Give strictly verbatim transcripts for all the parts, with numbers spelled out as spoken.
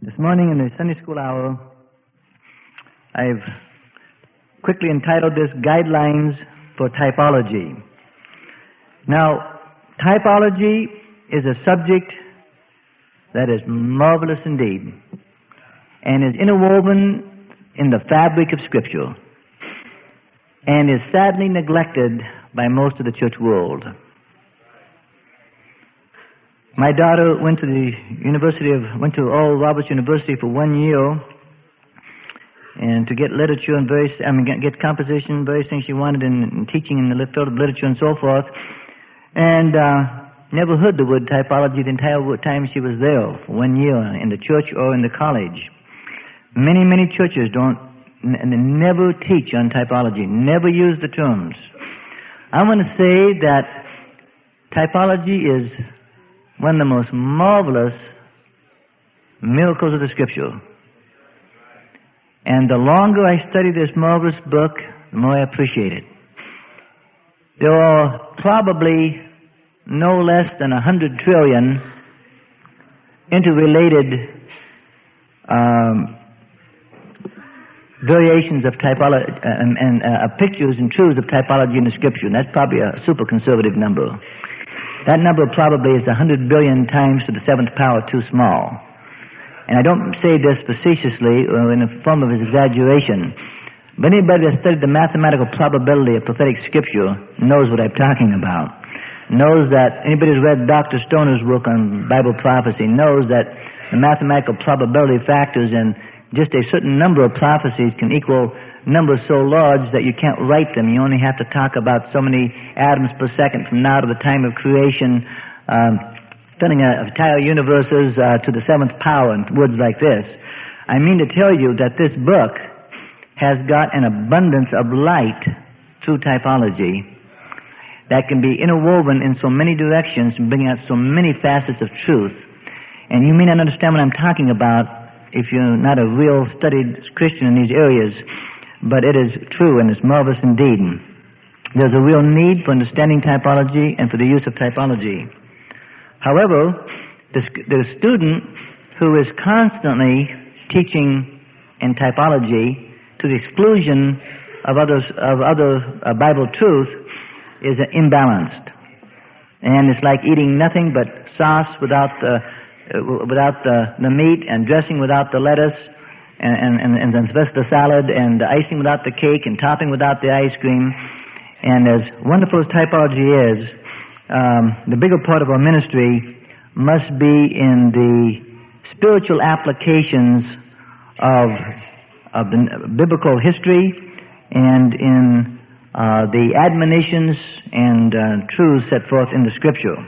This morning in the Sunday school hour, I've quickly entitled this Guidelines for Typology. Now, typology is a subject that is marvelous indeed and is interwoven in the fabric of Scripture and is sadly neglected by most of the church world. My daughter went to the University of, went to Oral Roberts University for one year, and to get literature and various, I mean, get, get composition, various things she wanted in, in teaching in the field of literature and so forth, and uh, never heard the word typology the entire time she was there for one year in the church or in the college. Many, many churches don't, n- never teach on typology, never use the terms. I want to say that typology is one of the most marvelous miracles of the Scripture. And the longer I study this marvelous book, the more I appreciate it. There are probably no less than a hundred trillion interrelated um, variations of typology uh, and, and uh, pictures and truths of typology in the Scripture. And that's probably a super conservative number. That number probably is a hundred billion times to the seventh power too small. And I don't say this facetiously or in the form of exaggeration, but anybody that studied the mathematical probability of prophetic Scripture knows what I'm talking about. Knows that anybody who's read Doctor Stoner's work on Bible prophecy knows that the mathematical probability factors in just a certain number of prophecies can equal numbers so large that you can't write them. You only have to talk about so many atoms per second from now to the time of creation, um, filling a, entire universes uh, to the seventh power and words like this. I mean to tell you that this book has got an abundance of light through typology that can be interwoven in so many directions and bring out so many facets of truth. And you may not understand what I'm talking about if you're not a real studied Christian in these areas, but it is true and it's marvelous indeed. There's a real need for understanding typology and for the use of typology. However, the, the student who is constantly teaching in typology to the exclusion of, others, of other uh, Bible truth is uh, imbalanced. And it's like eating nothing but sauce without the, uh, without the, the meat and dressing without the lettuce, and, and, and then the rest of the salad, and the icing without the cake, and topping without the ice cream. And as wonderful as typology is, um, the bigger part of our ministry must be in the spiritual applications of, of the biblical history and in uh, the admonitions and uh, truths set forth in the Scripture.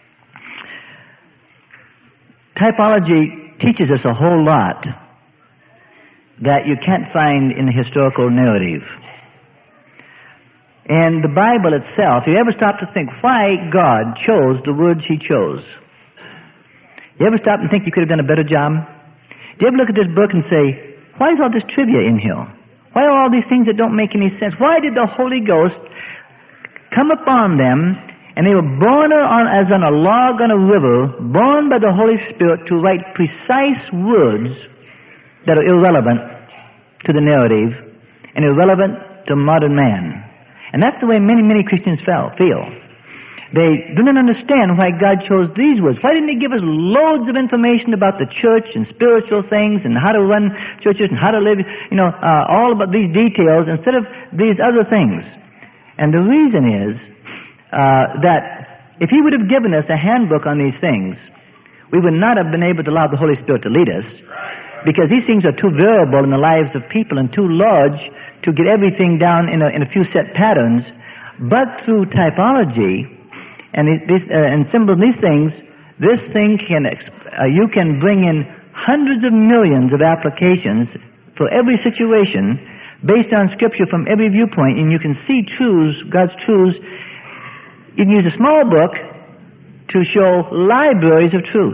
Typology teaches us a whole lot that you can't find in the historical narrative. And the Bible itself, you ever stop to think why God chose the words He chose? You ever stop and think you could have done a better job? Do you ever look at this book and say, why is all this trivia in here? Why are all these things that don't make any sense? Why did the Holy Ghost come upon them and they were born on, as on a log on a river, born by the Holy Spirit to write precise words that are irrelevant to the narrative and irrelevant to modern man. And that's the way many, many Christians feel. They do not understand why God chose these words. Why didn't He give us loads of information about the church and spiritual things and how to run churches and how to live, you know, uh, all about these details instead of these other things? And the reason is uh, that if He would have given us a handbook on these things, we would not have been able to allow the Holy Spirit to lead us, because these things are too variable in the lives of people and too large to get everything down in a, in a few set patterns. But through typology and these, uh, and symbols, these things, this thing can uh, you can bring in hundreds of millions of applications for every situation based on Scripture from every viewpoint, and you can see truths, God's truths. You can use a small book to show libraries of truth.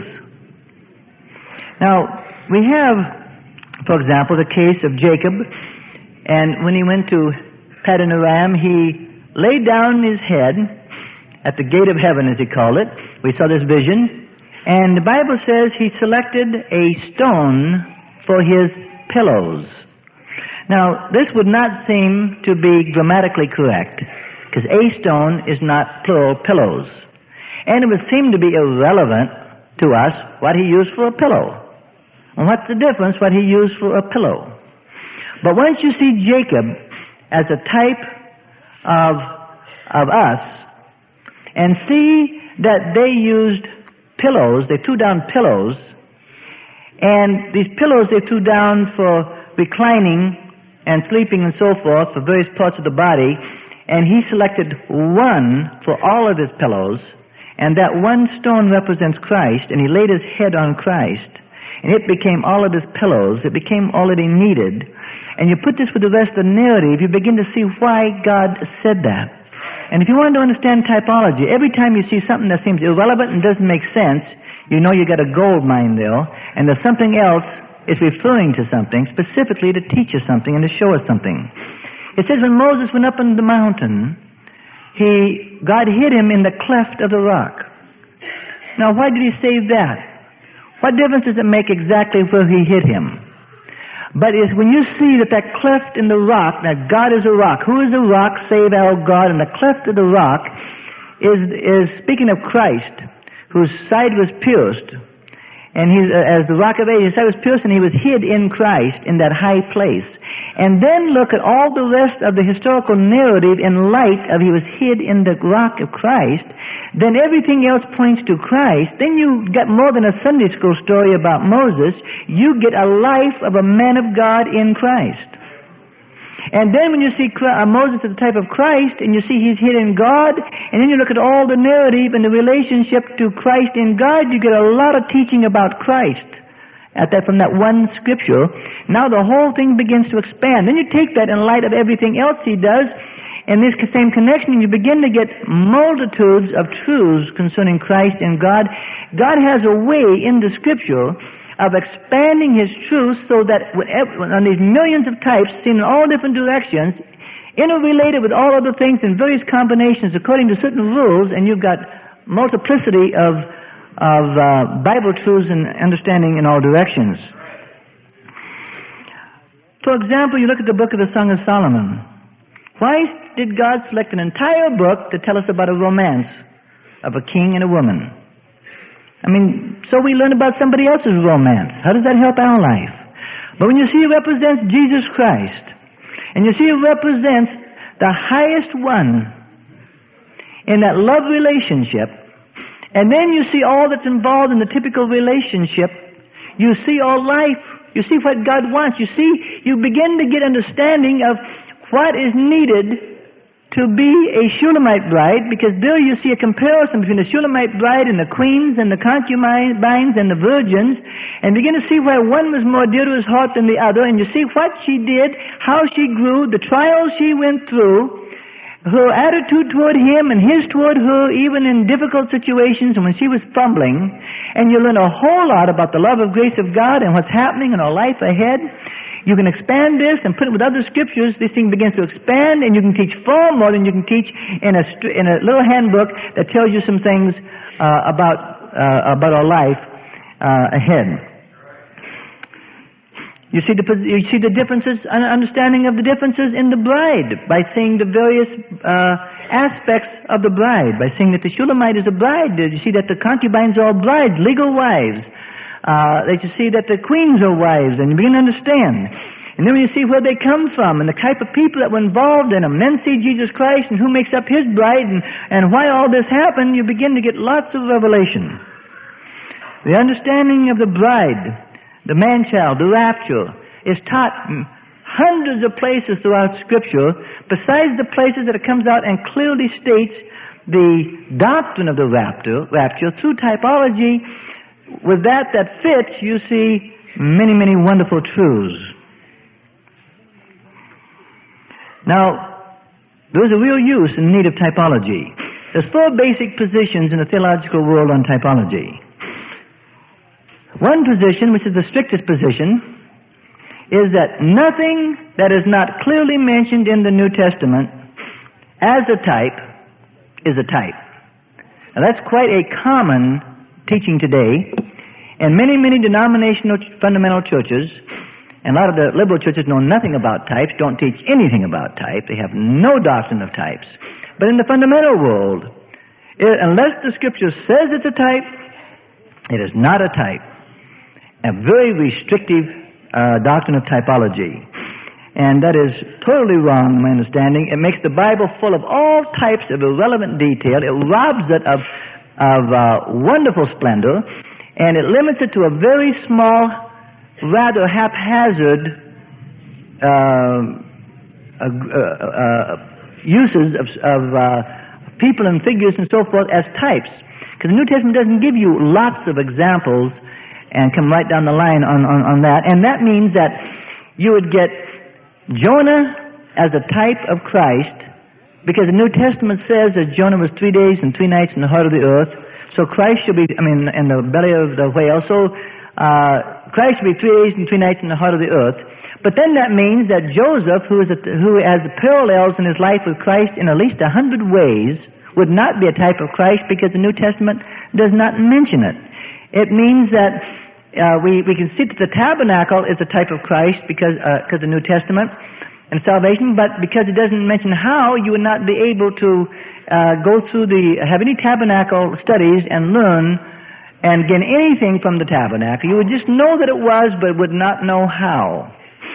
Now, we have, for example, the case of Jacob, and when he went to Paddan Aram, he laid down his head at the gate of heaven, as he called it. We saw this vision, And the Bible says he selected a stone for his pillows. Now, this would not seem to be grammatically correct, because a stone is not plural pillows. And it would seem to be irrelevant to us what he used for a pillow. And what's the difference what he used for a pillow? But once you see Jacob as a type of, of us, and see that they used pillows, they threw down pillows, and these pillows they threw down for reclining and sleeping and so forth for various parts of the body, and he selected one for all of his pillows, and that one stone represents Christ, and he laid his head on Christ, and it became all of his pillows, it became all that he needed. And you put this with the rest of the narrative, you begin to see why God said that. And if you want to understand typology, every time you see something that seems irrelevant and doesn't make sense, you know you got a gold mine there, and there's something else is referring to something specifically to teach us something and to show us something. It says when Moses went up on the mountain, he God hid him in the cleft of the rock. Now, why did he say that? What difference does it make exactly where he hid him? But it's when you see that that cleft in the rock, that God is a rock. Who is a rock save our God? And the cleft of the rock is is speaking of Christ, whose side was pierced. And he, uh, as the rock of ages, his side was pierced, and he was hid in Christ in that high place. And then look at all the rest of the historical narrative in light of he was hid in the rock of Christ. Then everything else points to Christ. Then you get more than a Sunday school story about Moses. You get a life of a man of God in Christ. And then when you see Moses as the type of Christ, and you see he's hid in God, and then you look at all the narrative and the relationship to Christ in God, you get a lot of teaching about Christ at that from that one scripture. Now the whole thing begins to expand. Then you take that in light of everything else he does, and this same connection, you begin to get multitudes of truths concerning Christ and God. God has a way in the scripture of expanding his truth so that whenever, on these millions of types seen in all different directions, interrelated with all other things in various combinations according to certain rules, and you've got multiplicity of, of uh, Bible truths and understanding in all directions. For example, you look at the book of the Song of Solomon. Why did God select an entire book to tell us about a romance of a king and a woman? I mean, so we learn about somebody else's romance. How does that help our life? But when you see it represents Jesus Christ, and you see it represents the highest one in that love relationship, and then you see all that's involved in the typical relationship, you see all life, you see what God wants, you see, you begin to get understanding of what is needed to be a Shulamite bride, because there you see a comparison between the Shulamite bride and the queens and the concubines and the virgins, and begin to see where one was more dear to his heart than the other, and you see what she did, how she grew, the trials she went through, her attitude toward him and his toward her, even in difficult situations and when she was fumbling, and you learn a whole lot about the love of grace of God and what's happening in our life ahead. You can expand this and put it with other scriptures. This thing begins to expand, and you can teach far more than you can teach in a in a little handbook that tells you some things uh, about uh, about our life uh, ahead. You see the you see the differences, understanding of the differences in the bride by seeing the various uh, aspects of the bride. By seeing that the Shulamite is a bride, you see that the concubines are all brides, legal wives. Uh, that you see that the queens are wives, and you begin to understand. And then when you see where they come from and the type of people that were involved in them, and then see Jesus Christ and who makes up his bride and, and why all this happened, you begin to get lots of revelation. The understanding of the bride, the man-child, the rapture, is taught in hundreds of places throughout Scripture, besides the places that it comes out and clearly states the doctrine of the rapture, rapture through typology. With that that fits, you see many, many wonderful truths. Now, there's a real use and need of typology. There's four basic positions in the theological world on typology. One position, which is the strictest position, is that nothing that is not clearly mentioned in the New Testament as a type is a type. Now, that's quite a common teaching today. And many, many denominational fundamental churches, and a lot of the liberal churches know nothing about types, don't teach anything about type. They have no doctrine of types. But in the fundamental world, it, unless the Scripture says it's a type, it is not a type. A very restrictive uh, doctrine of typology. And that is totally wrong, in my understanding. It makes the Bible full of all types of irrelevant detail. It robs it of, of uh, wonderful splendor. And it limits it to a very small, rather haphazard uh, uh, uh, uses of, of uh, people and figures and so forth as types. Because the New Testament doesn't give you lots of examples and come right down the line on, on, on that. And that means that you would get Jonah as a type of Christ, because the New Testament says that Jonah was three days and three nights in the heart of the earth. So Christ should be, I mean, in the belly of the whale. So uh, Christ should be three days and three nights in the heart of the earth. But then that means that Joseph, who, is a, who has parallels in his life with Christ in at least a hundred ways, would not be a type of Christ because the New Testament does not mention it. It means that uh, we, we can see that the tabernacle is a type of Christ because uh, because of the New Testament and salvation, but because it doesn't mention how, you would not be able to Uh, go through the, have any tabernacle studies and learn and gain anything from the tabernacle. You would just know that it was, but would not know how.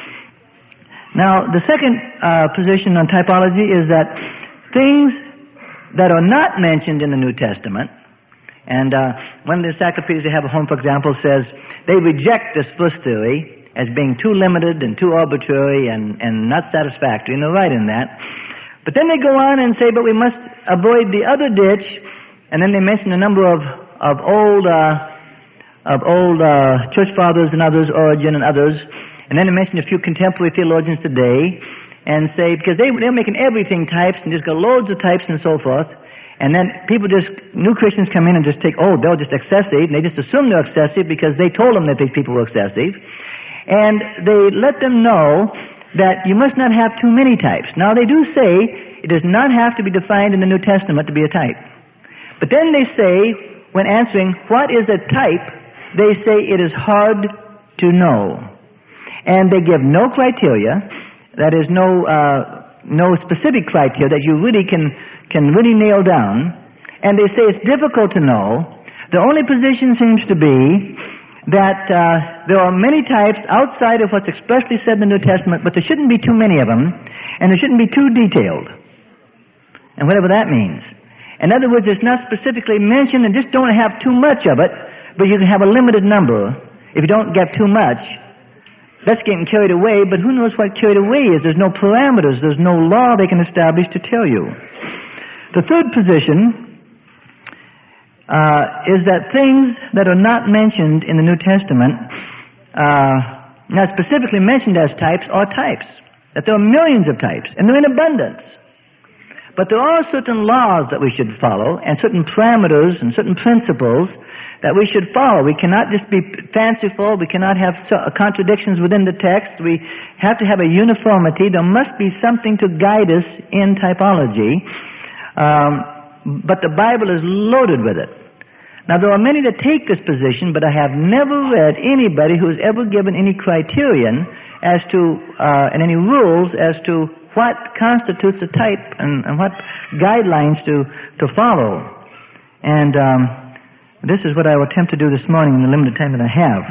Now, the second uh, position on typology is that things that are not mentioned in the New Testament, and uh, one of the encyclopedias they have at home, for example, says they reject this first theory as being too limited and too arbitrary and, and not satisfactory, and they're right in that. But then they go on and say, but we must avoid the other ditch, and then they mention a number of of old uh, of old uh, church fathers and others, Origen and others, and then they mention a few contemporary theologians today, and say because they they're making everything types and just got loads of types and so forth, and then people just new Christians come in and just take oh they're just excessive, and they just assume they're excessive because they told them that these people were excessive, and they let them know that you must not have too many types. Now, they do say it does not have to be defined in the New Testament to be a type. But then they say, when answering what is a type, they say it is hard to know. And they give no criteria, that is no uh, no specific criteria that you really can, can really nail down. And they say it's difficult to know. The only position seems to be that uh, there are many types outside of what's expressly said in the New Testament, but there shouldn't be too many of them, and there shouldn't be too detailed, and whatever that means. In other words, it's not specifically mentioned, and just don't have too much of it, but you can have a limited number. If you don't get too much, that's getting carried away, but who knows what carried away is? There's no parameters, there's no law they can establish to tell you. The third position Uh, is that things that are not mentioned in the New Testament, uh, not specifically mentioned as types, are types. That there are millions of types, and they're in abundance. But there are certain laws that we should follow, and certain parameters and certain principles that we should follow. We cannot just be fanciful. We cannot have contradictions within the text. We have to have a uniformity. There must be something to guide us in typology. Um, but the Bible is loaded with it. Now, there are many that take this position, but I have never read anybody who has ever given any criterion as to, uh, and any rules as to what constitutes a type and, and what guidelines to, to follow. And um, this is what I will attempt to do this morning in the limited time that I have.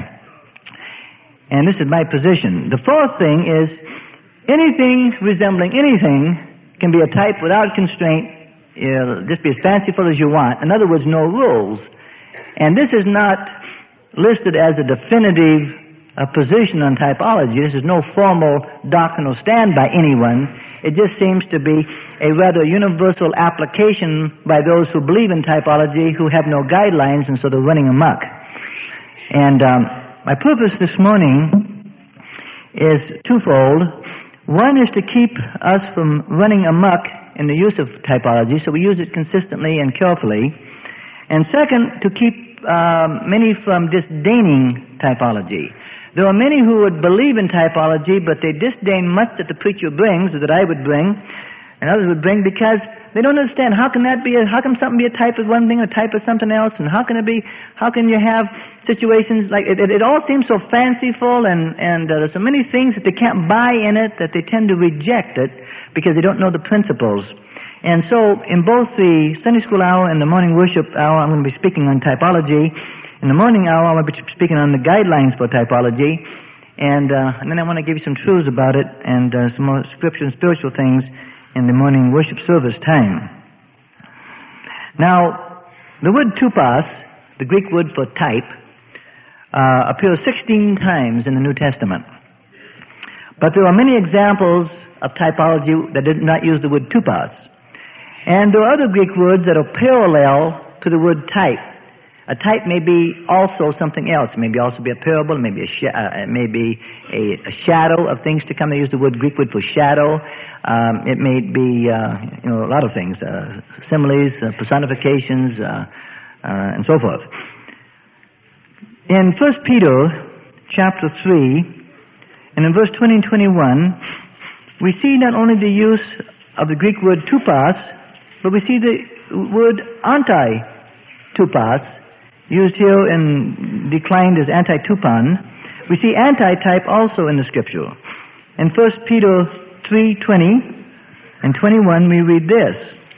And this is my position. The fourth thing is anything resembling anything can be a type without constraint. It'll just be as fanciful as you want. In other words, no rules. And this is not listed as a definitive uh, position on typology. This is no formal doctrinal stand by anyone. It just seems to be a rather universal application by those who believe in typology who have no guidelines, and so they're running amok. And um, my purpose this morning is twofold. One is to keep us from running amok in the use of typology, so we use it consistently and carefully. And second, to keep um, many from disdaining typology. There are many who would believe in typology, but they disdain much that the preacher brings, or that I would bring, and others would bring, because they don't understand how can that be, a, how can something be a type of one thing, a type of something else, and how can it be, how can you have situations like, it, it, it all seems so fanciful, and, and uh, there's so many things that they can't buy in it that they tend to reject it because they don't know the principles. And so in both the Sunday school hour and the morning worship hour, I'm going to be speaking on typology. In the morning hour, I'm going to be speaking on the guidelines for typology. And, uh, and then I want to give you some truths about it and uh, some more scripture and spiritual things in the morning worship service time. Now, the word tupos, the Greek word for type, uh, appears sixteen times in the New Testament. But there are many examples of typology that did not use the word tupos. And there are other Greek words that are parallel to the word type. A type may be also something else. It may be also be a parable. It may be a, sh- uh, it may be a, a shadow of things to come. They use the word Greek word for shadow. Um, it may be uh, you know, a lot of things, uh, similes, uh, personifications, uh, uh, and so forth. In First Peter chapter three, and in verse twenty and twenty-one, we see not only the use of the Greek word tupos, but we see the word anti-tupos, used here and declined as anti-tupon. We see anti-type also in the Scripture. In First Peter three twenty and twenty-one, we read this.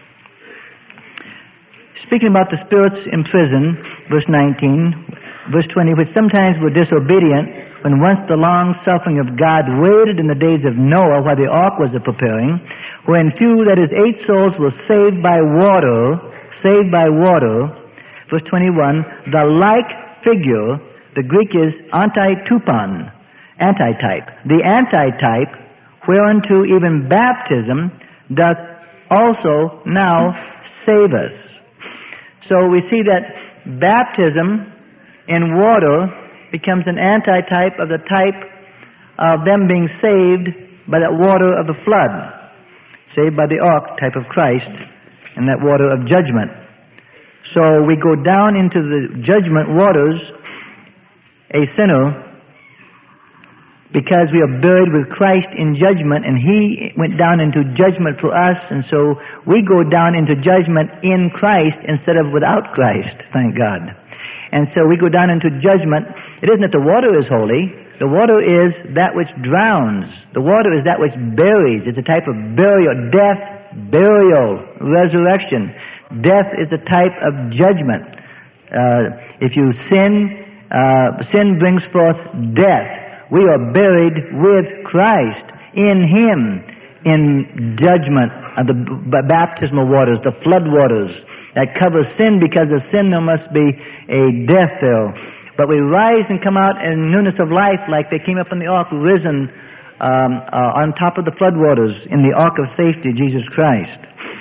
Speaking about the spirits in prison, verse nineteen, verse twenty, which sometimes were disobedient, when once the long suffering of God waited in the days of Noah while the ark was a-preparing, when few, that is, eight souls, were saved by water, saved by water. Verse twenty-one, the like figure, the Greek is anti-tupon, anti-type. The anti-type, whereunto even baptism doth also now save us. So we see that baptism in water becomes an anti-type of the type of them being saved by that water of the flood, saved by the ark, type of Christ, and that water of judgment. So we go down into the judgment waters, a sinner, because we are buried with Christ in judgment, and He went down into judgment for us, and so we go down into judgment in Christ instead of without Christ, thank God. And so we go down into judgment. It isn't that the water is holy. The water is that which drowns. The water is that which buries. It's a type of burial, death, burial, resurrection. Death is a type of judgment. Uh, if you sin, uh, sin brings forth death. We are buried with Christ in Him in judgment of the b- baptismal waters, the flood waters that covers sin. Because of sin there must be a death there. But we rise and come out in newness of life like they came up in the ark, risen um, uh, on top of the flood waters in the ark of safety, Jesus Christ.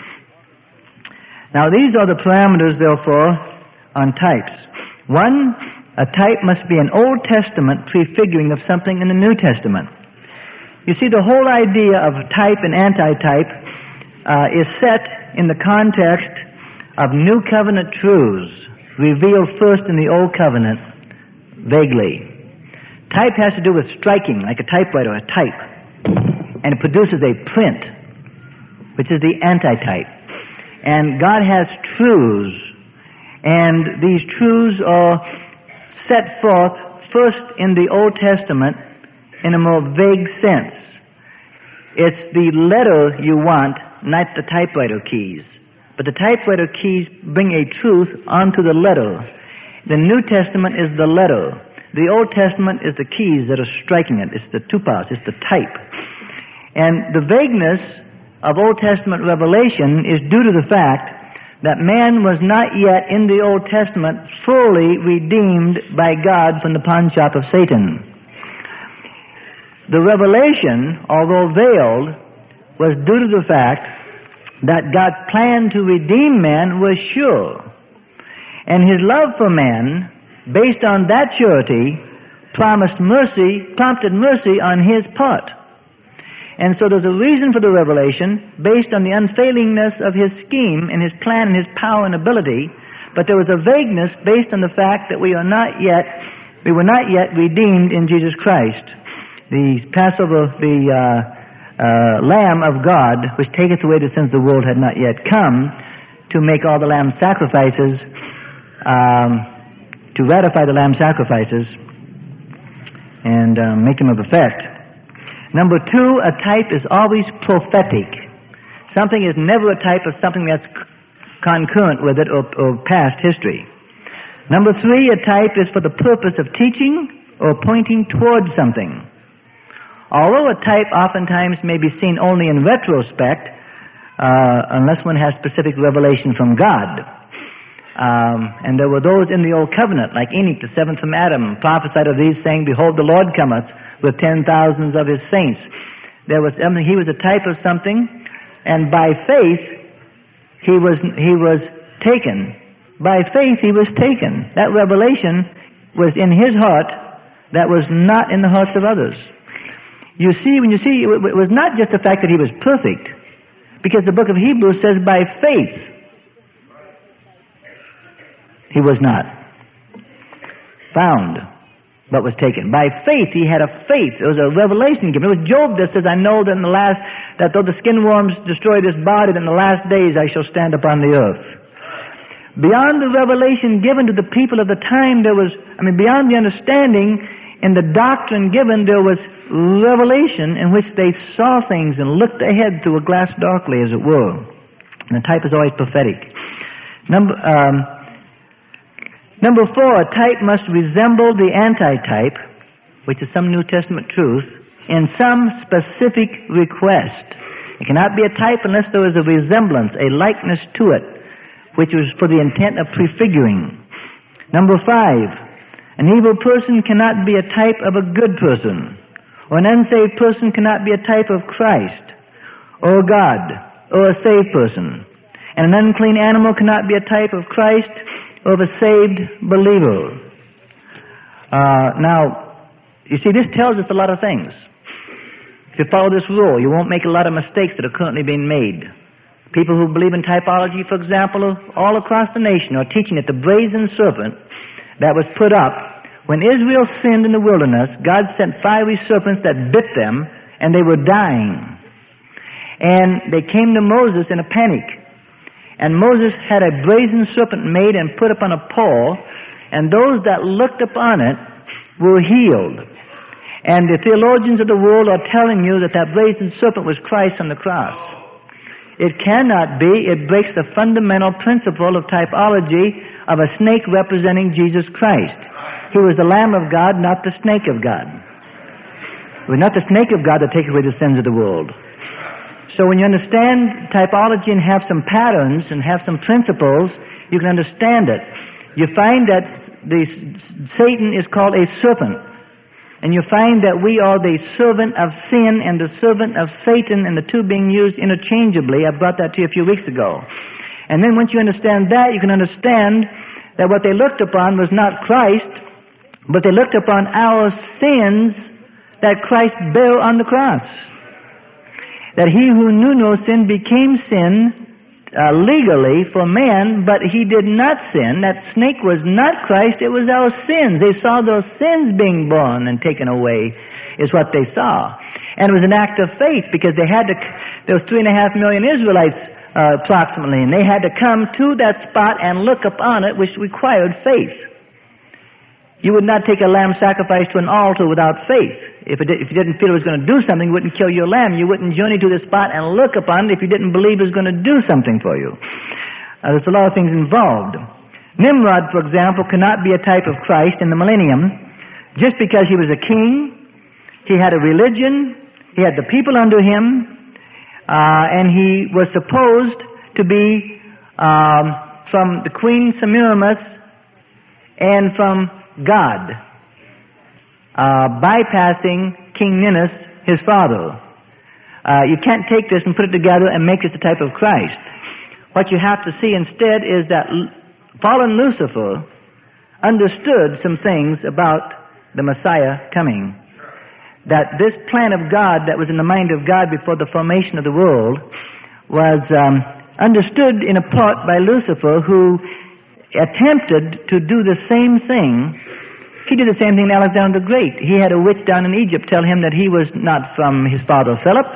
Now these are the parameters, therefore, on types. One, a type must be an Old Testament prefiguring of something in the New Testament. You see, the whole idea of type and anti-type uh, is set in the context of New Covenant truths revealed first in the Old Covenant, vaguely. Type has to do with striking, like a typewriter, a type, and it produces a print, which is the anti-type. And God has truths, and these truths are set forth first in the Old Testament in a more vague sense. It's the letter you want, not the typewriter keys. But the typewriter keys bring a truth onto the letter. The New Testament is the letter. The Old Testament is the keys that are striking it. It's the tupos, it's the type. And the vagueness of Old Testament revelation is due to the fact that man was not yet in the Old Testament fully redeemed by God from the pawnshop of Satan. The revelation, although veiled, was due to the fact that God's plan to redeem man was sure. And His love for man, based on that surety, promised mercy, prompted mercy on His part. And so there's a reason for the revelation based on the unfailingness of His scheme and His plan and His power and ability, but there was a vagueness based on the fact that we are not yet, we were not yet redeemed in Jesus Christ. The Passover, the uh, uh, Lamb of God, which taketh away the sins of the world, had not yet come to make all the lamb sacrifices, um, to ratify the lamb sacrifices and uh, make them of effect. Number two, a type is always prophetic. Something is never a type of something that's concurrent with it or, or past history. Number three, a type is for the purpose of teaching or pointing towards something. Although a type oftentimes may be seen only in retrospect, uh, unless one has specific revelation from God. Um, and there were those in the Old Covenant, like Enoch, the seventh from Adam, prophesied of these, saying, "Behold, the Lord cometh with ten thousands of his saints." There was, I mean, he was a type of something, and by faith he was he was taken. By faith he was taken. That revelation was in his heart that was not in the hearts of others. You see, when you see, it was not just the fact that he was perfect, because the book of Hebrews says by faith he was not found, but was taken. By faith he had a faith. It was a revelation given. It was Job that says, "I know that in the last, that though the skin worms destroy this body, that in the last days I shall stand upon the earth." Beyond the revelation given to the people of the time, there was, I mean, beyond the understanding in the doctrine given, there was revelation in which they saw things and looked ahead through a glass darkly, as it were. And the type is always prophetic. Number, um, number four, a type must resemble the antitype, which is some New Testament truth, in some specific request. It cannot be a type unless there is a resemblance, a likeness to it, which was for the intent of prefiguring. Number five, an evil person cannot be a type of a good person, or an unsaved person cannot be a type of Christ, or God, or a saved person. And an unclean animal cannot be a type of Christ or of a saved believer. Uh, now, you see, this tells us a lot of things. If you follow this rule, you won't make a lot of mistakes that are currently being made. People who believe in typology, for example, all across the nation are teaching that the brazen serpent that was put up when Israel sinned in the wilderness, God sent fiery serpents that bit them, and they were dying. And they came to Moses in a panic. And Moses had a brazen serpent made and put upon a pole, and those that looked upon it were healed. And the theologians of the world are telling you that that brazen serpent was Christ on the cross. It cannot be. It breaks the fundamental principle of typology of a snake representing Jesus Christ. He was the Lamb of God, not the snake of God. It was not the snake of God that takes away the sins of the world. So when you understand typology and have some patterns and have some principles, you can understand it. You find that the Satan is called a serpent. And you find that we are the servant of sin and the servant of Satan, and the two being used interchangeably. I brought that to you a few weeks ago. And then once you understand that, you can understand that what they looked upon was not Christ, but they looked upon our sins that Christ bare on the cross. That he who knew no sin became sin uh, legally for man, but he did not sin. That snake was not Christ, it was our sins. They saw those sins being borne and taken away, is what they saw. And it was an act of faith, because they had to, there was three and a half million Israelites uh, approximately, and they had to come to that spot and look upon it, which required faith. You would not take a lamb sacrifice to an altar without faith. If, it did, if you didn't feel it was going to do something, you wouldn't kill your lamb. You wouldn't journey to the spot and look upon it if you didn't believe it was going to do something for you. Uh, there's a lot of things involved. Nimrod, for example, cannot be a type of Christ in the millennium just because he was a king, he had a religion, he had the people under him, uh, and he was supposed to be um, from the queen Semiramis and from God, uh, bypassing King Ninus, his father. Uh, you can't take this and put it together and make it the type of Christ. What you have to see instead is that fallen Lucifer understood some things about the Messiah coming. That this plan of God that was in the mind of God before the formation of the world was um, understood in a part by Lucifer, who attempted to do the same thing. He did the same thing to Alexander the Great. He had a witch down in Egypt tell him that he was not from his father Philip.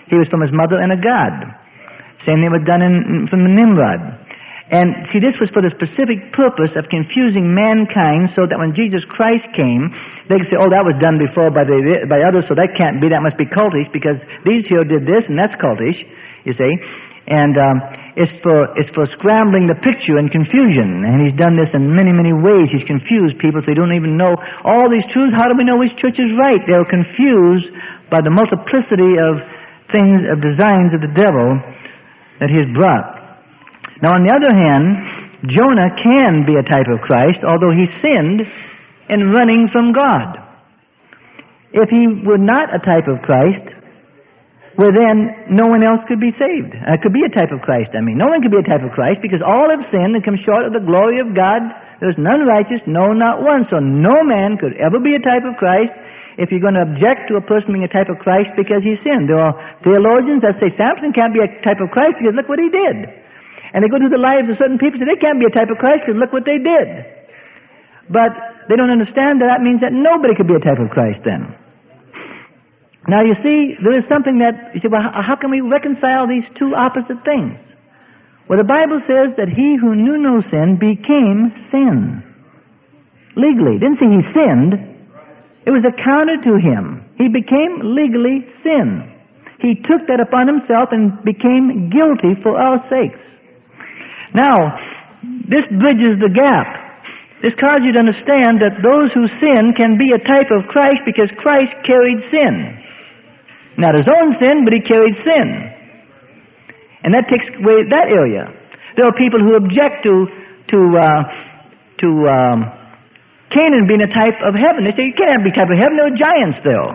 He was from his mother and a god. Same thing was done in, from Nimrod. And see, this was for the specific purpose of confusing mankind so that when Jesus Christ came, they could say, oh, that was done before by the by others, so that can't be, that must be cultish, because these here did this, and that's cultish, you see. And um, it's for it's for scrambling the picture and confusion. And he's done this in many, many ways. He's confused people so they don't even know all these truths. How do we know which church is right? They're confused by the multiplicity of things, of designs of the devil that he has brought. Now, on the other hand, Jonah can be a type of Christ, although he sinned in running from God. If he were not a type of Christ, well, then no one else could be saved. Uh, could be a type of Christ, I mean. No one could be a type of Christ because all have sinned and come short of the glory of God. There's none righteous, no, not one. So no man could ever be a type of Christ if you're going to object to a person being a type of Christ because he sinned. There are theologians that say Samson can't be a type of Christ because look what he did. And they go through the lives of certain people and say they can't be a type of Christ because look what they did. But they don't understand that that means that nobody could be a type of Christ then. Now, you see, there is something that, you say, well, how can we reconcile these two opposite things? Well, the Bible says that he who knew no sin became sin. Legally. It didn't say he sinned. It was accounted to him. He became legally sin. He took that upon himself and became guilty for our sakes. Now, this bridges the gap. This causes you to understand that those who sin can be a type of Christ because Christ carried sin. Not his own sin, but he carried sin. And that takes away that area. There are people who object to to uh, to um, Canaan being a type of heaven. They say, you can't be a type of heaven, there are giants there.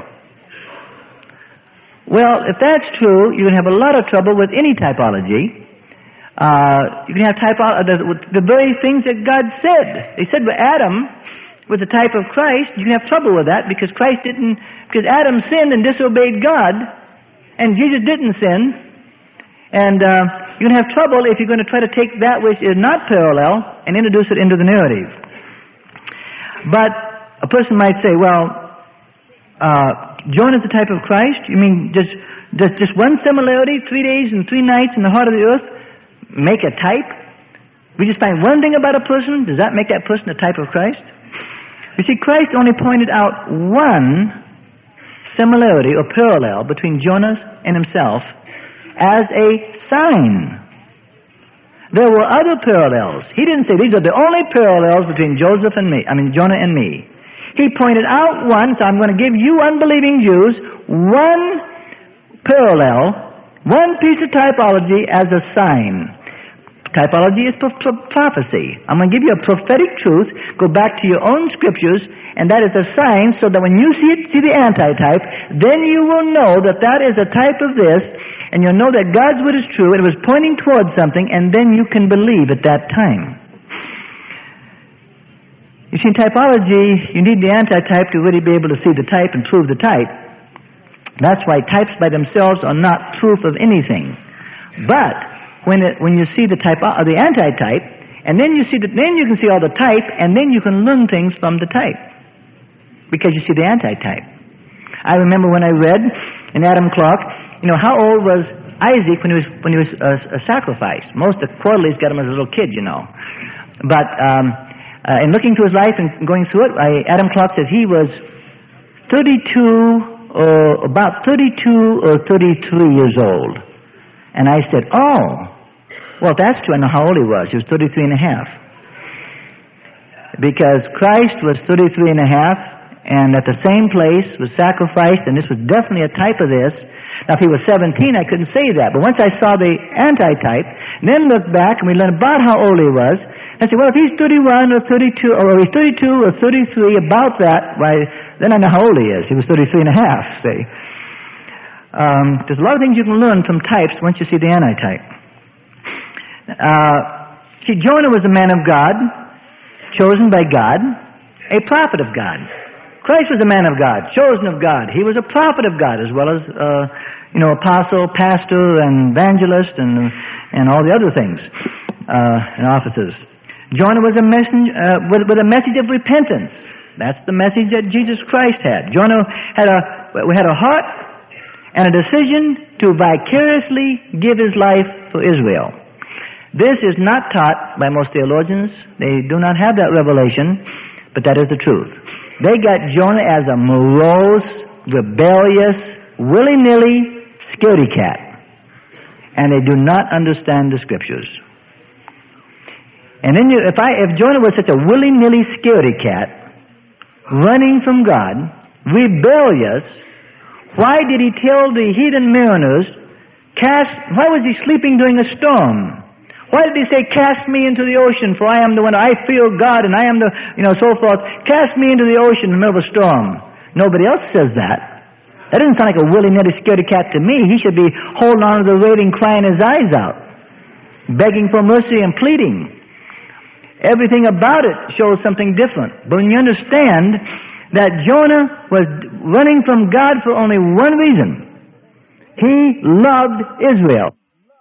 Well, if that's true, you're going to have a lot of trouble with any typology. Uh, you can have typology, the, the very things that God said. They said, well, Adam was a type of Christ. You can have trouble with that because Christ didn't, because Adam sinned and disobeyed God, and Jesus didn't sin. And uh, you're going to have trouble if you're going to try to take that which is not parallel and introduce it into the narrative. But a person might say, well, uh, Jonah is the type of Christ? You mean just, just, just one similarity, three days and three nights in the heart of the earth, make a type? We just find one thing about a person, does that make that person a type of Christ? You see, Christ only pointed out one similarity or parallel between Jonah and himself as a sign. There were other parallels. He didn't say these are the only parallels between Joseph and me, I mean Jonah and me. He pointed out one, so I'm going to give you unbelieving Jews one parallel, one piece of typology as a sign. Typology is pro- pro- prophecy. I'm going to give you a prophetic truth. Go back to your own scriptures, and that is a sign so that when you see it, see the antitype, then you will know that that is a type of this, and you'll know that God's word is true, and it was pointing towards something, and then you can believe at that time. You see, in typology, you need the antitype to really be able to see the type and prove the type. That's why types by themselves are not proof of anything. But When it, when you see the type or the antitype, and then you see the, then you can see all the type, and then you can learn things from the type because you see the antitype. I remember when I read in Adam Clarke, you know, how old was Isaac when he was when he was uh, sacrificed? Most of the quarterlies got him as a little kid, you know. But um, uh, in looking through his life and going through it, I, Adam Clarke says he was thirty-two, or about thirty-two or thirty-three years old. And I said, oh, well, if that's true, I know how old he was. He was thirty-three and a half. Because Christ was thirty-three and a half, and at the same place was sacrificed, and this was definitely a type of this. Now, if he was seventeen, I couldn't say that. But once I saw the antitype, then looked back, and we learned about how old he was, I said, well, if he's thirty-one or thirty-two, or he's thirty-two or thirty-three, about that, why, then I know how old he is. He was thirty-three and a half, see. Um, there's a lot of things you can learn from types once you see the antitype. Uh, see, Jonah was a man of God, chosen by God, a prophet of God. Christ was a man of God, chosen of God. He was a prophet of God as well as, uh, you know, apostle, pastor, and evangelist, and and all the other things uh, and offices. Jonah was a messenger uh, with, with a message of repentance. That's the message that Jesus Christ had. Jonah had a we had a heart. and a decision to vicariously give his life for Israel. This is not taught by most theologians. They do not have that revelation, but that is the truth. They got Jonah as a morose, rebellious, willy-nilly scaredy cat, and they do not understand the Scriptures. And then you, if I, if Jonah was such a willy-nilly scaredy cat, running from God, rebellious, why did he tell the heathen mariners, cast, why was he sleeping during a storm? Why did he say, cast me into the ocean, for I am the one, I fear God, and I am the, you know, so forth. Cast me into the ocean in the middle of a storm. Nobody else says that. That doesn't sound like a willy-nilly scaredy cat to me. He should be holding on to the railing, crying his eyes out, begging for mercy and pleading. Everything about it shows something different. But when you understand that Jonah was running from God for only one reason, he loved Israel.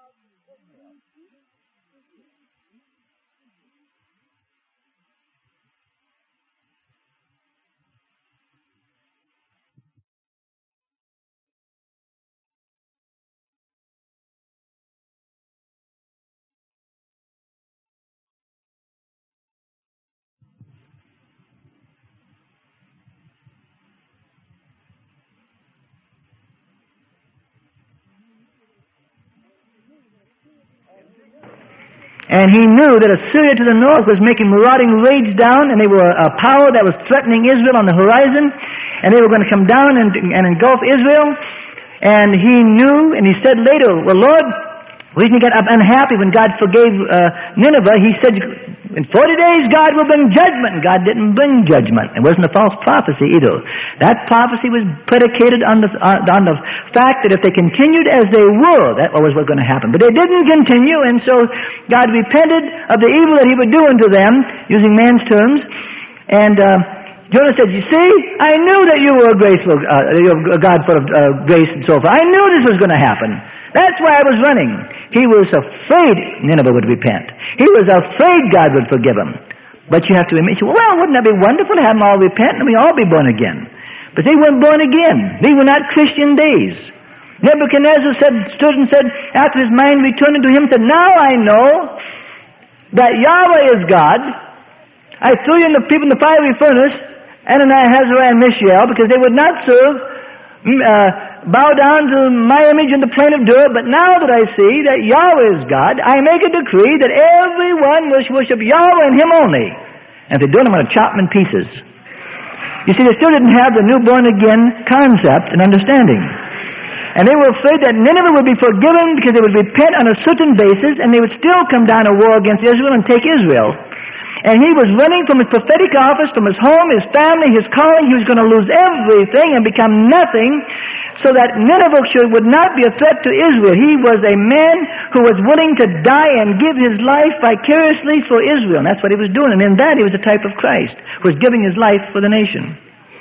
And he knew that Assyria to the north was making marauding raids down, and they were a power that was threatening Israel on the horizon, and they were going to come down and, and engulf Israel. And he knew, and he said later, well, Lord, the reason he got unhappy when God forgave uh, Nineveh, he said, in forty days God will bring judgment. And God didn't bring judgment. It wasn't a false prophecy either. That prophecy was predicated on the, on the fact that if they continued as they were, that was what was going to happen. But they didn't continue, and so God repented of the evil that he would do unto them, using man's terms. And uh, Jonah said, you see, I knew that you were a graceful, uh, you were a God full of uh, grace and so forth. I knew this was going to happen. That's why I was running. He was afraid Nineveh would repent. He was afraid God would forgive him. But you have to admit, well, wouldn't that be wonderful to have them all repent and we all be born again? But they weren't born again. They were not Christian days. Nebuchadnezzar said, stood and said, after his mind returned to him, said, now I know that Yahweh is God. I threw you in the people in the fiery furnace, Ananias, Azariah, and Mishael, because they would not serve, uh, bow down to my image in the plain of Dur. But now that I see that Yahweh is God, I make a decree that everyone must worship Yahweh and him only. And if they don't, I'm going to chop them in pieces. You see, they still didn't have the new born-again concept and understanding. And they were afraid that Nineveh would be forgiven because they would repent on a certain basis, and they would still come down to war against Israel and take Israel. And he was running from his prophetic office, from his home, his family, his calling. He was going to lose everything and become nothing, so that Nineveh would not be a threat to Israel. He was a man who was willing to die and give his life vicariously for Israel. And that's what he was doing. And in that, he was a type of Christ, who was giving his life for the nation.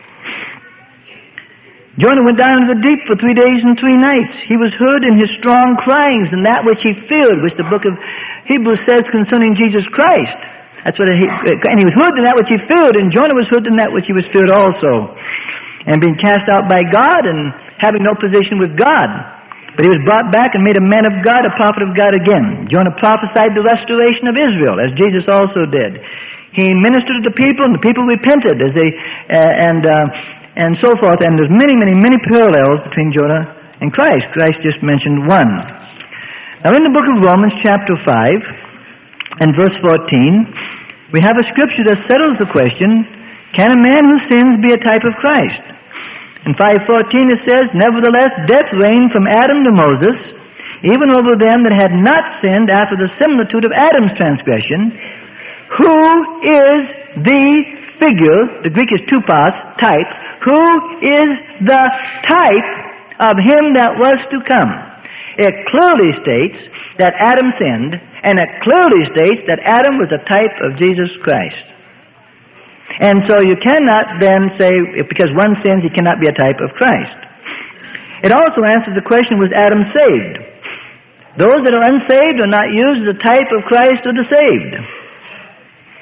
Jonah went down into the deep for three days and three nights. He was heard in his strong cryings and that which he feared, which the book of Hebrews says concerning Jesus Christ. That's what he, and he was heard in that which he feared, and Jonah was heard in that which he was feared also. And being cast out by God and having no position with God. But he was brought back and made a man of God, a prophet of God again. Jonah prophesied the restoration of Israel, as Jesus also did. He ministered to the people, and the people repented, as they uh, and uh, and so forth. And there's many, many, many parallels between Jonah and Christ. Christ just mentioned one. Now, in the book of Romans, chapter five, and verse fourteen, we have a scripture that settles the question: can a man who sins be a type of Christ? In five fourteen it says, nevertheless, death reigned from Adam to Moses, even over them that had not sinned after the similitude of Adam's transgression, who is the figure, the Greek is tupos, type, who is the type of him that was to come. It clearly states that Adam sinned, and it clearly states that Adam was a type of Jesus Christ. And so you cannot then say, because one sins, he cannot be a type of Christ. It also answers the question, was Adam saved? Those that are unsaved are not used as a type of Christ or the saved.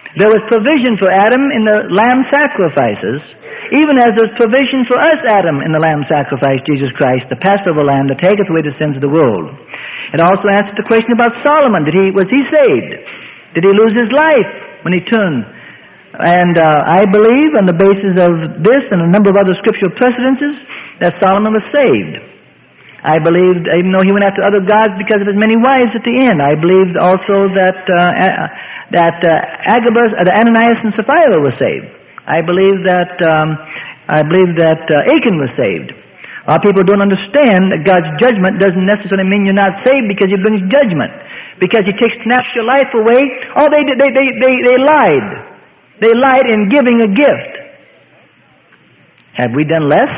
There was provision for Adam in the lamb sacrifices, even as there's provision for us, Adam, in the lamb sacrifice, Jesus Christ, the Passover lamb that taketh away the sins of the world. It also answers the question about Solomon. Did he, was he saved? Did he lose his life when he turned? And uh, I believe, on the basis of this and a number of other scriptural precedences, that Solomon was saved. I believed, even though he went after other gods because of his many wives at the end, I believed also that uh, that uh, Agabus, uh, the Ananias and Sapphira were saved. I believe that um, I believe that uh, Achan was saved. A lot of people don't understand that God's judgment doesn't necessarily mean you're not saved because He brings judgment, because He takes snatched your life away. Oh, they did, they they they they lied. They lied in giving a gift. Have we done less?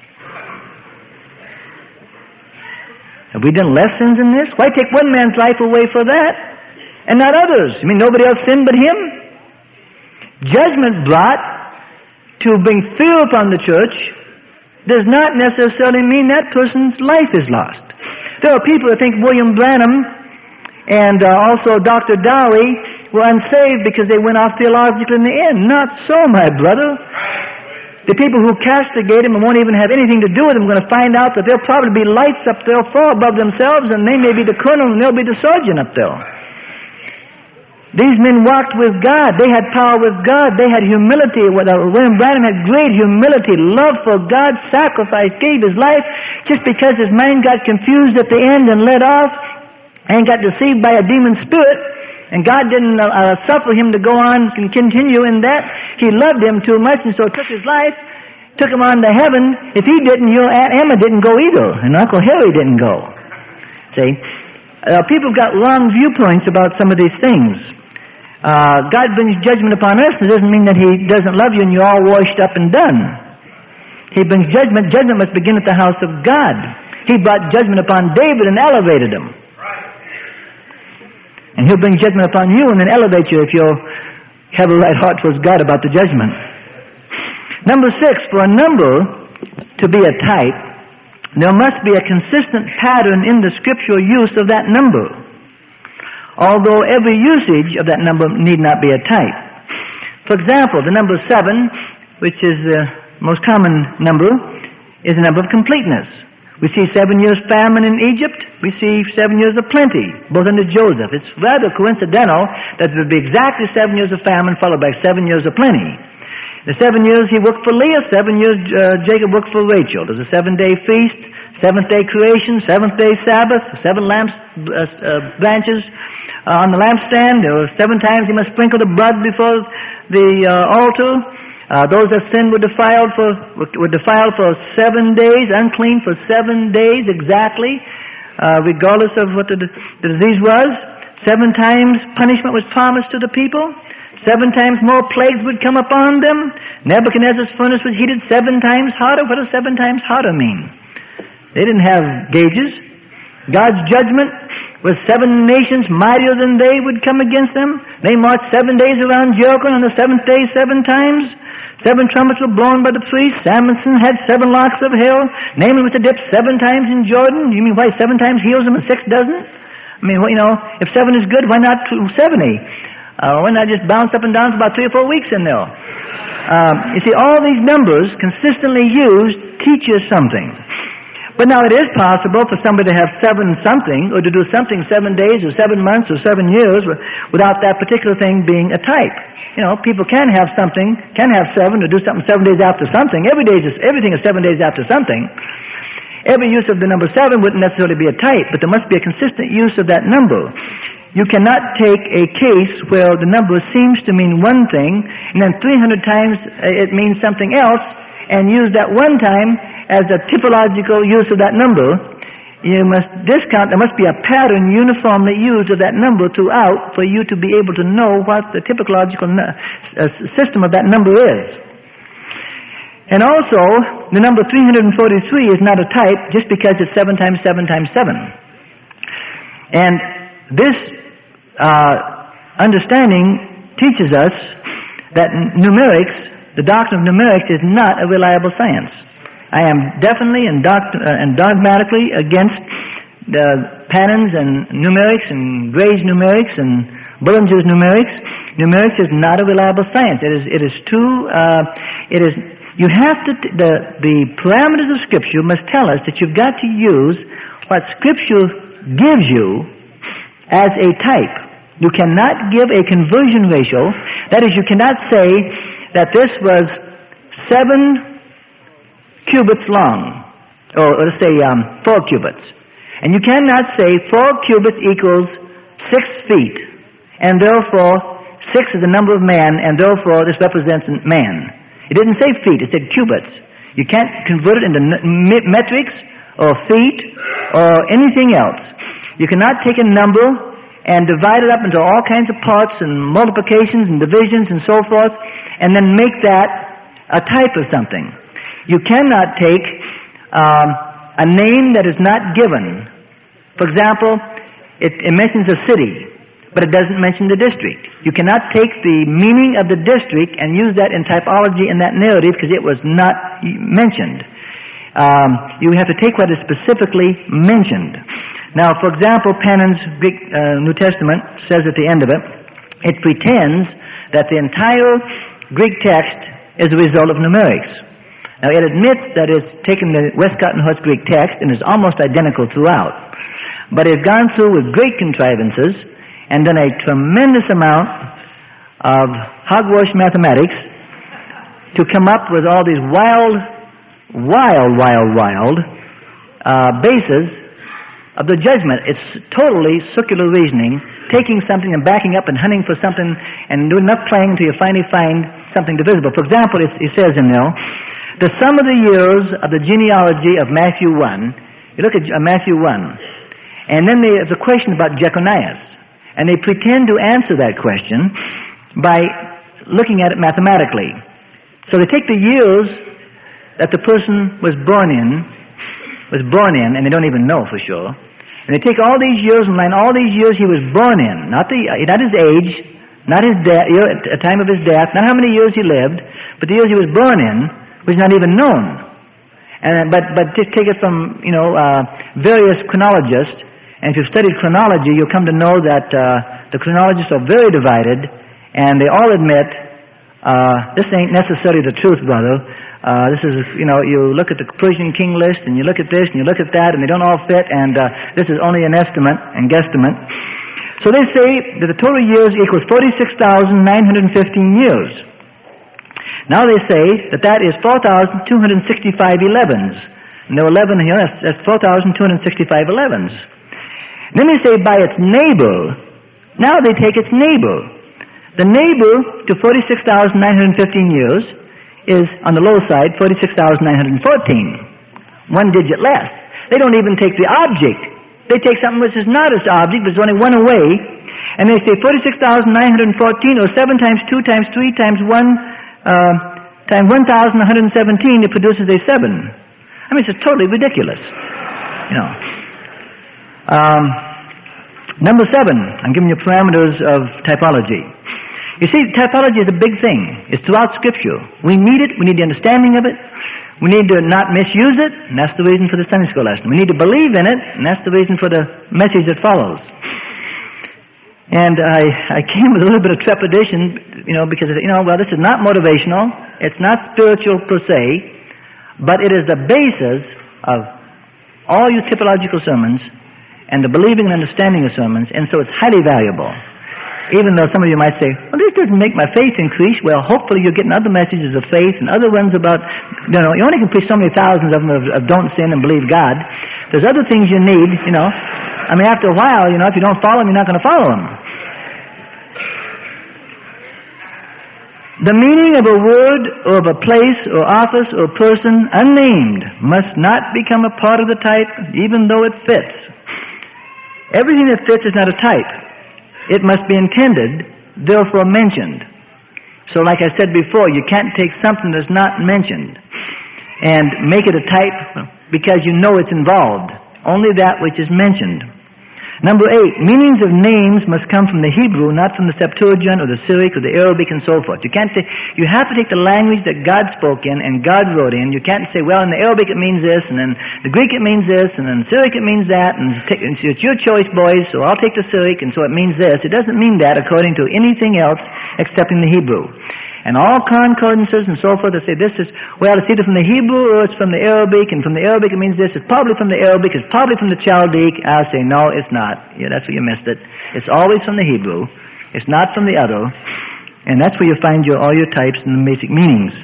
Have we done less sins in this? Why take one man's life away for that and not others? I mean, nobody else sinned but him? Judgment brought to bring fear upon the church does not necessarily mean that person's life is lost. There are people that think William Branham and uh, also Doctor Dowie were unsaved because they went off theologically in the end. Not so, my brother. The people who castigate him and won't even have anything to do with him are going to find out that there'll probably be lights up there far above themselves, and they may be the colonel and they'll be the sergeant up there. These men walked with God. They had power with God. They had humility. William Branham had great humility, love for God, sacrifice, gave his life just because his mind got confused at the end and led off and got deceived by a demon spirit. And God didn't uh, suffer him to go on and continue in that. He loved him too much, and so took his life, took him on to heaven. If he didn't, your Aunt Emma didn't go either, and Uncle Harry didn't go. See? Uh, people have got wrong viewpoints about some of these things. Uh, God brings judgment upon us. It doesn't mean that He doesn't love you and you're all washed up and done. He brings judgment. Judgment must begin at the house of God. He brought judgment upon David and elevated him. And He'll bring judgment upon you and then elevate you if you'll have a right heart towards God about the judgment. Number six, for a number to be a type, there must be a consistent pattern in the scriptural use of that number. Although every usage of that number need not be a type. For example, the number seven, which is the most common number, is a number of completeness. We see seven years famine in Egypt. We see seven years of plenty, both under Joseph. It's rather coincidental that there would be exactly seven years of famine followed by seven years of plenty. The seven years he worked for Leah, seven years uh, Jacob worked for Rachel. There's a seven-day feast, seventh-day creation, seventh-day Sabbath, seven lamps, uh, uh, branches uh, on the lampstand. There were seven times he must sprinkle the blood before the uh, altar. Uh, those that sinned were defiled for were defiled for seven days, unclean for seven days exactly, uh, regardless of what the, the disease was. Seven times punishment was promised to the people. Seven times more plagues would come upon them. Nebuchadnezzar's furnace was heated seven times hotter. What does seven times hotter mean? They didn't have gauges. God's judgment was seven nations mightier than they would come against them. They marched seven days around Jericho, and on the seventh day seven times. Seven trumpets were blown by the priests. Samson had seven locks of hair. Naaman was to dip seven times in Jordan. You mean why seven times heals him and six doesn't? I mean, well, you know, if seven is good, why not seventy? Uh, why not just bounce up and down for about three or four weeks in there? Um, you see, all these numbers consistently used teach us something. But now it is possible for somebody to have seven something, or to do something seven days or seven months or seven years without that particular thing being a type. You know, people can have something, can have seven, or do something seven days after something. Every day is, everything is seven days after something. Every use of the number seven wouldn't necessarily be a type, but there must be a consistent use of that number. You cannot take a case where the number seems to mean one thing, and then three hundred times it means something else, and use that one time as a typological use of that number. You must discount, there must be a pattern uniformly used of that number throughout for you to be able to know what the typological uh, system of that number is. And also, the number three hundred forty-three is not a type just because it's seven times seven times seven. And this uh, understanding teaches us that numerics, the doctrine of numerics, is not a reliable science. I am definitely and, doct- uh, and dogmatically against the patterns and numerics and Gray's numerics and Bullinger's numerics Numerics is not a reliable science. It is, it is too, uh, it is, you have to, the, the parameters of Scripture must tell us that you've got to use what Scripture gives you as a type. You cannot give a conversion ratio. That is, you cannot say that this was seven cubits long, or, or let's say um, four cubits. And you cannot say four cubits equals six feet, and therefore six is the number of man, and therefore this represents man. It didn't say feet, it said cubits. You can't convert it into metrics or feet or anything else. You cannot take a number and divide it up into all kinds of parts and multiplications and divisions and so forth, and then make that a type of something. You cannot take um, a name that is not given. For example, it, it mentions a city, but it doesn't mention the district. You cannot take the meaning of the district and use that in typology in that narrative because it was not mentioned. Um, you have to take what is specifically mentioned. Now, for example, Panin's Greek uh, New Testament says at the end of it, it pretends that the entire Greek text is a result of numerics. Now, it admits that it's taken the Westcott and Hurst Greek text and is almost identical throughout. But it's gone through with great contrivances and done a tremendous amount of hogwash mathematics to come up with all these wild, wild, wild, wild uh, bases of the judgment. It's totally circular reasoning, taking something and backing up and hunting for something and doing enough playing until you finally find something divisible. For example, it, it says in there, the sum of the years of the genealogy of Matthew one, you look at uh, Matthew one, and then there's a question about Jeconias. And they pretend to answer that question by looking at it mathematically. So they take the years that the person was born in, was born in, and they don't even know for sure. And they take all these years and line all these years he was born in, not the, not his age, not his death, at the time of his death, not how many years he lived, but the years he was born in was not even known. And but but just take it from you know uh, various chronologists. And if you've studied chronology, you'll come to know that uh, the chronologists are very divided, and they all admit, uh, this ain't necessarily the truth, brother. Uh, this is, you know, you look at the Persian king list, and you look at this, and you look at that, and they don't all fit, and uh, this is only an estimate and guesstimate. So they say that the total years equals forty-six thousand nine hundred fifteen years. Now they say that that is four thousand two hundred sixty-five elevens. And there are eleven here, that's, that's four thousand two hundred sixty-five elevens. Then they say by its neighbor, now they take its neighbor. The neighbor to forty-six thousand nine hundred fifteen years is, on the low side, forty-six thousand nine hundred fourteen. One digit less. They don't even take the object. They take something which is not its object, but is only one away, and they say forty-six thousand nine hundred fourteen, or seven times two times three times one, uh, times one thousand one hundred seventeen, it produces a seven. I mean, it's totally ridiculous. You know. Um, number seven, I'm giving you parameters of typology. You see, typology is a big thing. It's throughout Scripture. We need it. We need the understanding of it. We need to not misuse it, and that's the reason for the Sunday school lesson. We need to believe in it, and that's the reason for the message that follows. And I, I came with a little bit of trepidation, you know, because, you know, well, this is not motivational. It's not spiritual per se, but it is the basis of all your typological sermons and the believing and understanding of sermons, and so it's highly valuable. Even though some of you might say, well, this doesn't make my faith increase. Well, hopefully you're getting other messages of faith and other ones about, you know, you only can preach so many thousands of them of, of don't sin and believe God. There's other things you need, you know. I mean, after a while, you know, if you don't follow them, you're not going to follow them. The meaning of a word or of a place or office or person unnamed must not become a part of the type, even though it fits. Everything that fits is not a type. It must be intended, therefore mentioned. So like I said before, you can't take something that's not mentioned and make it a type because you know it's involved. Only that which is mentioned. Number eight, meanings of names must come from the Hebrew, not from the Septuagint or the Syriac or the Arabic and so forth. You can't say, you have to take the language that God spoke in and God wrote in. You can't say, well, in the Arabic it means this, and in the Greek it means this, and in the Syriac it means that, and it's your choice, boys, so I'll take the Syriac, and so it means this. It doesn't mean that according to anything else except in the Hebrew. And all concordances and so forth that say this is, well, it's either from the Hebrew or it's from the Arabic, and from the Arabic it means this, it's probably from the Arabic, it's probably from the Chaldaic. I'll say, no, it's not. Yeah, that's where you missed it. It's always from the Hebrew. It's not from the other. And that's where you find your, all your types and the basic meanings.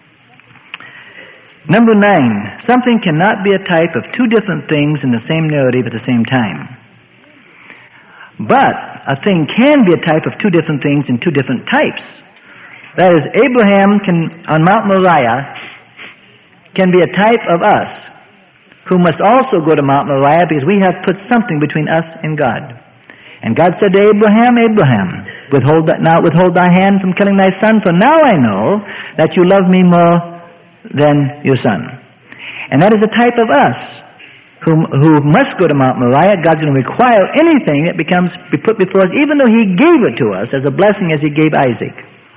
Number nine, something cannot be a type of two different things in the same narrative at the same time. But a thing can be a type of two different things in two different types. That is, Abraham can, on Mount Moriah can be a type of us, who must also go to Mount Moriah because we have put something between us and God. And God said to Abraham, Abraham, withhold that, now withhold thy hand from killing thy son, for now I know that you love me more than your son. And that is a type of us, who, who must go to Mount Moriah. God's going to require anything that becomes be put before us, even though He gave it to us as a blessing as He gave Isaac.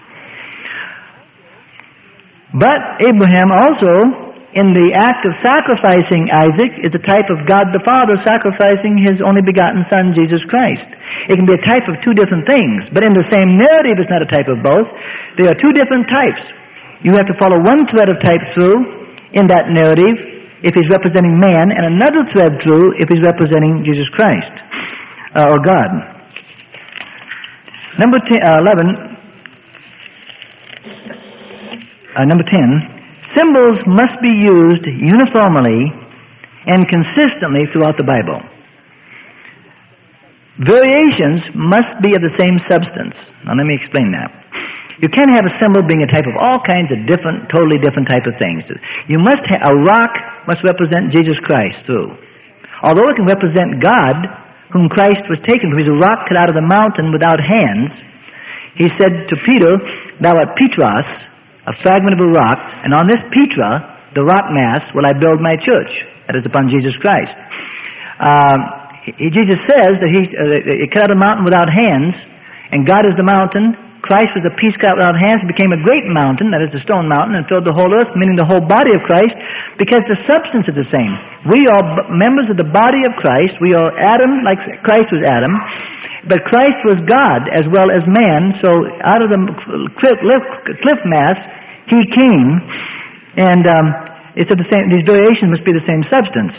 But Abraham also, in the act of sacrificing Isaac, is a type of God the Father sacrificing His only begotten Son, Jesus Christ. It can be a type of two different things, but in the same narrative it's not a type of both. There are two different types. You have to follow one thread of type through in that narrative if he's representing man, and another thread through if he's representing Jesus Christ, uh, or God. Number ten, uh, eleven... Uh, number ten, symbols must be used uniformly and consistently throughout the Bible. Variations must be of the same substance. Now let me explain that. You can't have a symbol being a type of all kinds of different, totally different type of things. You must have, a rock must represent Jesus Christ through. Although it can represent God, whom Christ was taken from. He's a rock cut out of the mountain without hands. He said to Peter, thou art Petros, a fragment of a rock, and on this Petra, the rock mass, will I build my church. That is upon Jesus Christ. Um, he, Jesus says that he, uh, he cut out a mountain without hands, and God is the mountain. Christ was a piece cut out without hands, became a great mountain, that is the stone mountain, and filled the whole earth, meaning the whole body of Christ, because the substance is the same. We are b- members of the body of Christ. We are Adam, like Christ was Adam. But Christ was God as well as man, so out of the cliff, cliff mass, He came, and um, it's of the same. These variations must be the same substance.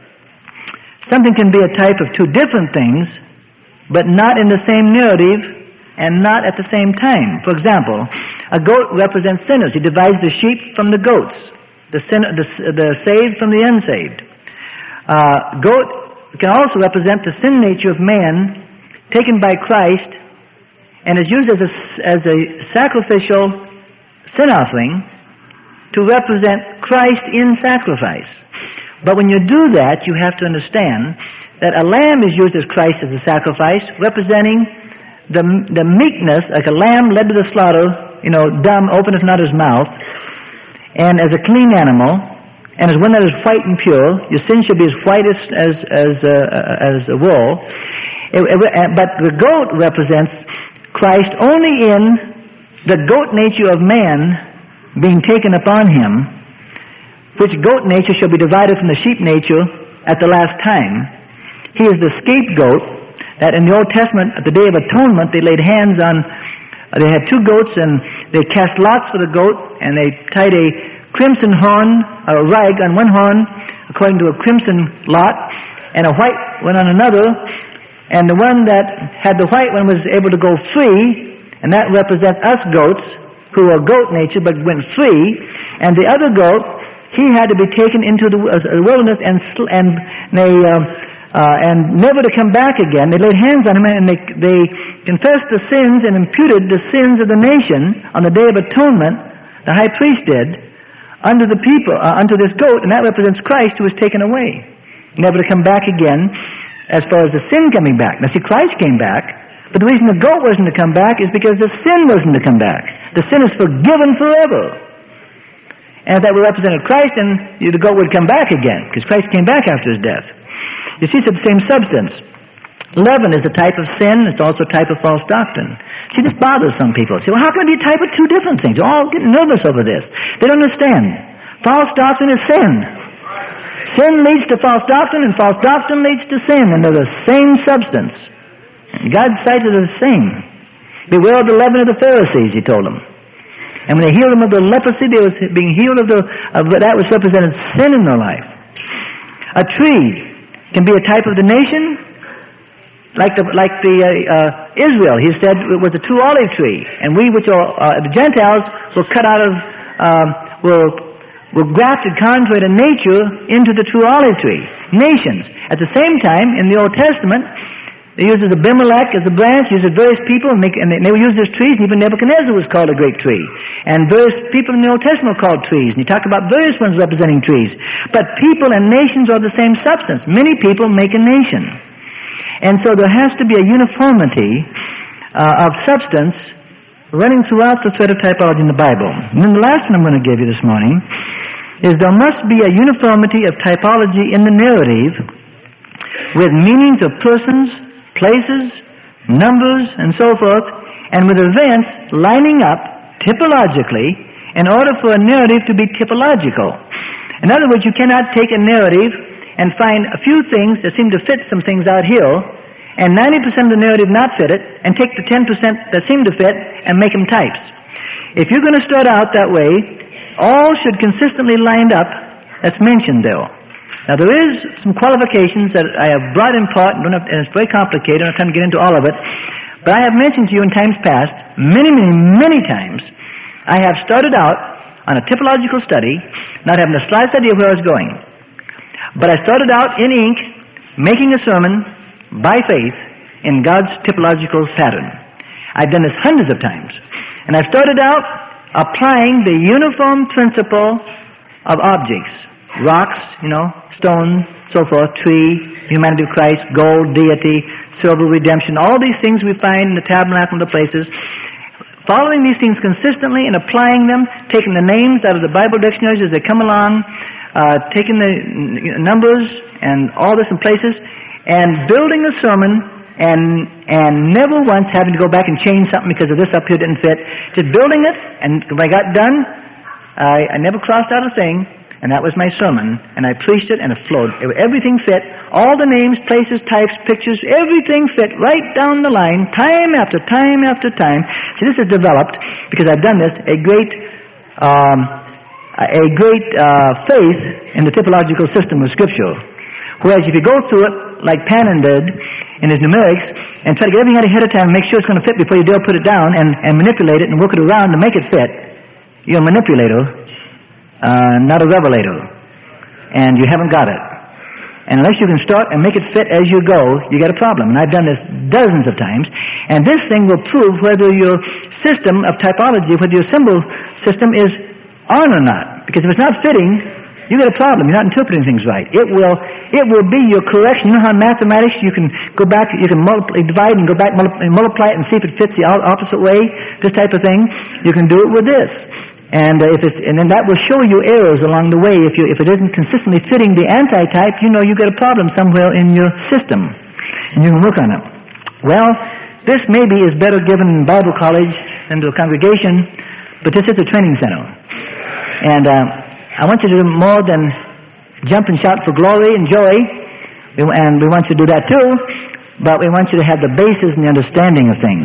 Something can be a type of two different things, but not in the same narrative and not at the same time. For example, a goat represents sinners. He divides the sheep from the goats, the, sin, the, the saved from the unsaved. Uh, goat can also represent the sin nature of man, taken by Christ, and is used as a, as a sacrificial sin offering to represent Christ in sacrifice. But when you do that, you have to understand that a lamb is used as Christ as a sacrifice, representing the, the meekness, like a lamb led to the slaughter, you know, dumb, openeth not his mouth, and as a clean animal, and as one that is white and pure. Your sin should be as white as, as, as, uh, as a wool. It, it, but the goat represents Christ only in the goat nature of man being taken upon him, which goat nature shall be divided from the sheep nature at the last time. He is the scapegoat that in the Old Testament, at the Day of Atonement, they laid hands on, they had two goats and they cast lots for the goat, and they tied a crimson horn, a rag on one horn, according to a crimson lot, and a white one on another. And the one that had the white one was able to go free, and that represents us goats, who are goat nature but went free. And the other goat, he had to be taken into the wilderness and and they uh, uh, and never to come back again. They laid hands on him and they they confessed the sins and imputed the sins of the nation on the Day of Atonement. The high priest did unto the people, uh, unto this goat, and that represents Christ who was taken away, never to come back again. As far as the sin coming back. Now see, Christ came back, but the reason the goat wasn't to come back is because the sin wasn't to come back. The sin is forgiven forever. And if that were represented Christ, then the goat would come back again, because Christ came back after his death. You see, it's the same substance. Leaven is a type of sin. It's also a type of false doctrine. See, this bothers some people. See, well, how can it be a type of two different things? They're all getting nervous over this. They don't understand. False doctrine is sin. Sin leads to false doctrine, and false doctrine leads to sin, and they're the same substance. God's sight is the same. Beware of the leaven of the Pharisees, he told them. And when they healed them of the leprosy, they were being healed of, the, of that which represented sin in their life. A tree can be a type of the nation, like the like the uh, uh, Israel. He said it was a true olive tree, and we, which are uh, the Gentiles, were cut out of, um, were were grafted contrary to nature into the true olive tree. Nations. At the same time, in the Old Testament, they used Abimelech as a branch, used various people, and they, and they would use this tree. Even Nebuchadnezzar was called a great tree. And various people in the Old Testament were called trees. And you talk about various ones representing trees. But people and nations are the same substance. Many people make a nation. And so there has to be a uniformity uh, of substance running throughout the thread of typology in the Bible. And then the last one I'm going to give you this morning is there must be a uniformity of typology in the narrative with meanings of persons, places, numbers, and so forth, and with events lining up typologically in order for a narrative to be typological. In other words, you cannot take a narrative and find a few things that seem to fit some things out here, and ninety percent of the narrative not fit it, and take the ten percent that seem to fit and make them types. If you're going to start out that way, all should consistently line up that's mentioned there. Now, there is some qualifications that I have brought in part, and it's very complicated. I'm not trying to get into all of it. But I have mentioned to you in times past, many, many, many times, I have started out on a typological study, not having the slightest idea where I was going. But I started out in ink, making a sermon by faith in God's typological pattern. I've done this hundreds of times. And I started out applying the uniform principle of objects. Rocks, you know, stone, so forth, tree, humanity of Christ, gold, deity, silver, redemption, all these things we find in the tabernacle and the places. Following these things consistently and applying them, taking the names out of the Bible dictionaries as they come along, uh, taking the numbers and all this in places, and building a sermon, and and never once having to go back and change something because of this up here didn't fit. Just building it, and when I got done, I, I never crossed out a thing. And that was my sermon, and I preached it, and it flowed. Everything fit. All the names, places, types, pictures, everything fit right down the line, time after time after time. So this has developed, because I've done this, a great um, a great uh, faith in the typological system of Scripture. Whereas if you go through it, like Pannon did in his numerics, and try to get everything out ahead of time and make sure it's going to fit before you dare put it down, and, and manipulate it and work it around to make it fit, you're a manipulator. Uh, not a revelator, and you haven't got it. And unless you can start and make it fit as you go, you got a problem. And I've done this dozens of times, and this thing will prove whether your system of typology, whether your symbol system is on or not. Because if it's not fitting, you got a problem. You're not interpreting things right. It will, it will be your correction. You know how in mathematics you can go back, you can multiply, divide and go back and multiply it and see if it fits the opposite way. This type of thing. You can do it with this. And uh, if it's, and then that will show you errors along the way. If you if it isn't consistently fitting the anti-type, you know you've got a problem somewhere in your system, and you can work on it. Well, this maybe is better given in Bible college than to a congregation, but this is a training center, and uh, I want you to do more than jump and shout for glory and joy, and we want you to do that too. But we want you to have the basis and the understanding of things.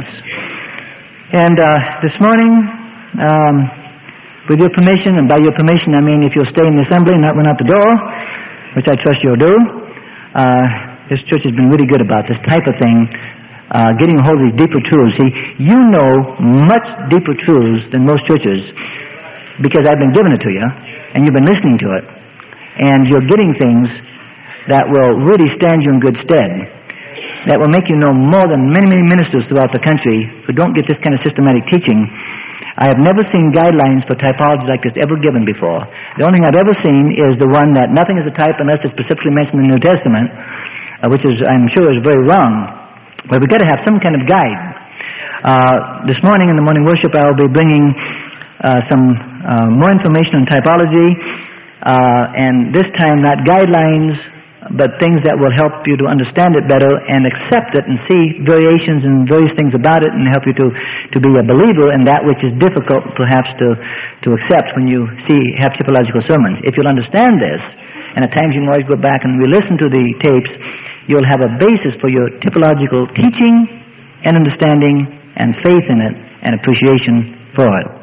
And uh, this morning. Um, With your permission, and by your permission I mean if you'll stay in the assembly and not run out the door, which I trust you'll do. Uh, this church has been really good about this type of thing, uh, getting a hold of these deeper truths. See, you know much deeper truths than most churches because I've been giving it to you, and you've been listening to it, and you're getting things that will really stand you in good stead, that will make you know more than many, many ministers throughout the country who don't get this kind of systematic teaching. I have never seen guidelines for typology like this ever given before. The only thing I've ever seen is the one that nothing is a type unless it's specifically mentioned in the New Testament, uh, which is, I'm sure, is very wrong. But we've got to have some kind of guide. Uh, this morning in the morning worship, I will be bringing uh, some uh, more information on typology, uh, and this time not guidelines but things that will help you to understand it better and accept it and see variations and various things about it and help you to, to be a believer in that which is difficult perhaps to, to accept when you see have typological sermons. If you'll understand this, and at times you can always go back and re-listen to the tapes, you'll have a basis for your typological teaching and understanding and faith in it and appreciation for it.